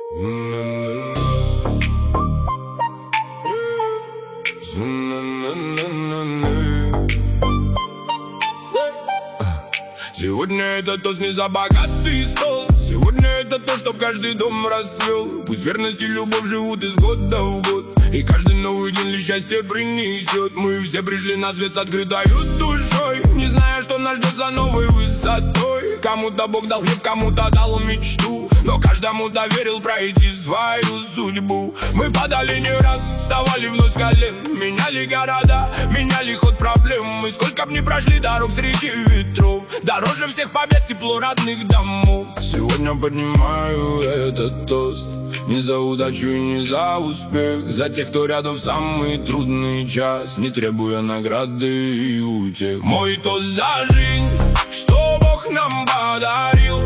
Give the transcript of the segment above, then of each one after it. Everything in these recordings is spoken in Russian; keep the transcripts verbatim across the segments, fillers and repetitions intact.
Сегодня это тост не за богатый стол. Сегодня это то, чтоб каждый дом расцвел. Пусть верность и любовь живут из года в год, и каждый новый день лишь счастье принесет. Мы все пришли на свет с открытой душой, не зная, что нас ждет за новой высотой. Кому-то Бог дал хлеб, кому-то дал мечту, но каждому доверил пройти свою судьбу. Мы падали не раз, вставали вновь с колен, меняли города, меняли ход проблем. Мы сколько б ни прошли дорог среди ветров, дороже всех побед тепло родных домов. Сегодня поднимаю этот тост не за удачу и не за успех, за тех, кто рядом в самый трудный час, не требуя награды и утех. Мой тост за жизнь, что Бог нам подарил,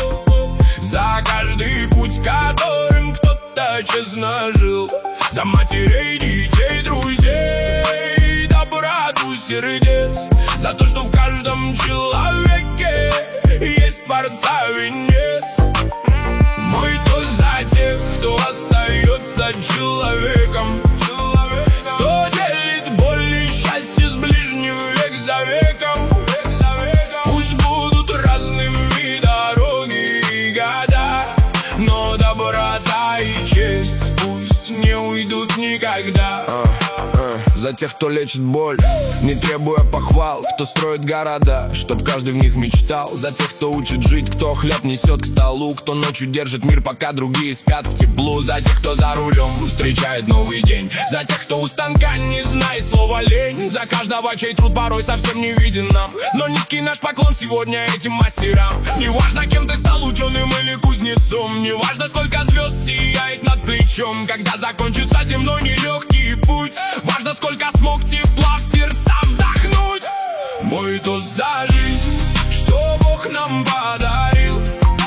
за каждый путь, которым кто-то честно жил, за матерей, детей, друзей, доброту сердец, за то, что в каждом человеке есть Творца венец. Мой тост за тех, кто остается человеком, кто делит боль и счастье с ближним век за веком. Пусть будут разными дороги и года, но доброта и честь пусть не уйдут никогда. За тех, кто лечит боль, не требуя похвал, кто строит города, чтоб каждый в них мечтал. За тех, кто учит жить, кто хлеб несет к столу, кто ночью держит мир, пока другие спят в теплу. За тех, кто за рулем встречает новый день, за тех, кто у станка не знает слова лень, за каждого, чей труд порой совсем не виден нам, но низкий наш поклон сегодня этим мастерам. Неважно, кем ты стал, ученым или кузнецом, неважно, сколько звезд сияет над плечом, когда закончится земной нелегкий путь, важно, сколько смог тепла в сердца вдохнуть. Мой тост за жизнь, что Бог нам подарил,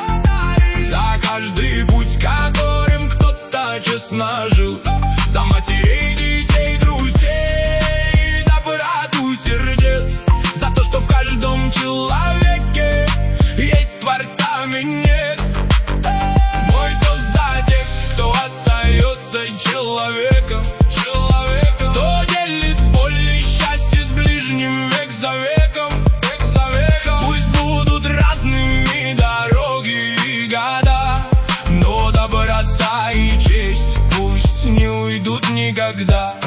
за каждый путь, которым кто-то честно жил, за матерей, детей, друзей, доброту сердец, за то, что в каждом человеке есть Творца венец. Мой тост за тех, кто остается человеком, никогда.